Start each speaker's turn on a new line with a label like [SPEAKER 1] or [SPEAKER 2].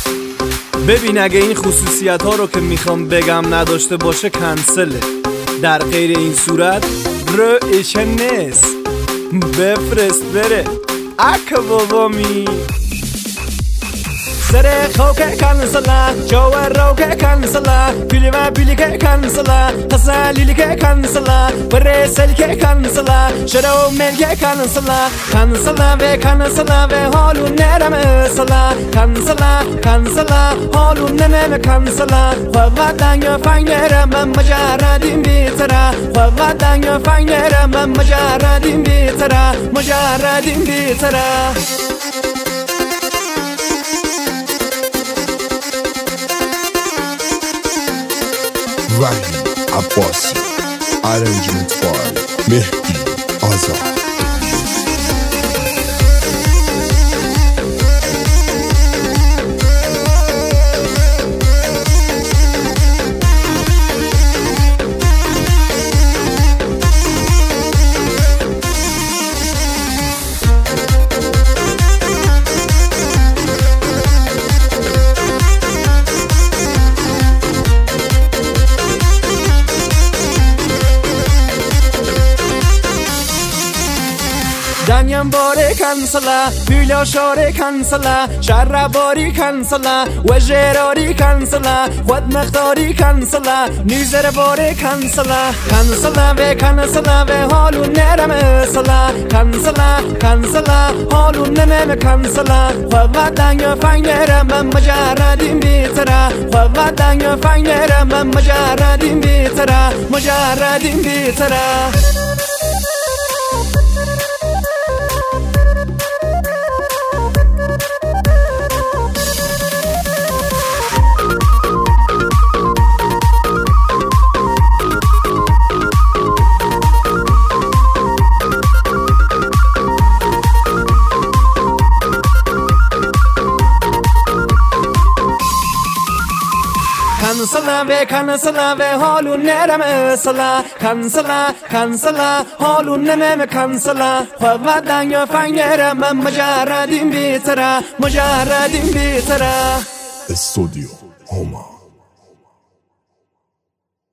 [SPEAKER 1] ببین اگه این خصوصیت ها رو که میخوام بگم نداشته باشه کنسله. در غیر این صورت رو نیست. بفرست بره اکا بابامی سره خوکه کنسلا جوه روکه کنسلا پیلی و پیلی که کنسلا تسلیلی که کنسلا بره سلی که کنسلا شرو مل که کنسلا کنسلا و حالو نرم سلا کنسلا حالو نرم کنسلا خواه دنگ فنگرم مجردیم بیتره خواه دنگ فنگرم مجردیم بیتره
[SPEAKER 2] Rahim Abbasi, arrangement by Mehdi Azar.
[SPEAKER 1] دنیم باره کنسلا پیلا شاره کنسلا شر باری کنسلا و جراری کنسلا خود مختاری کنسلا نیزر باره کنسلا و حالو نرم سلا کنسلا حالو نرم کنسلا خود دنگ فنگرم مجردیم بیتره خود دنگ فنگرم مجردیم بیتره کنسلا و حالو نرم سلا کنسلا حالو نرم کنسلا خواه دنگ فنگرم مجردیم بیتره
[SPEAKER 2] Estudio Homa.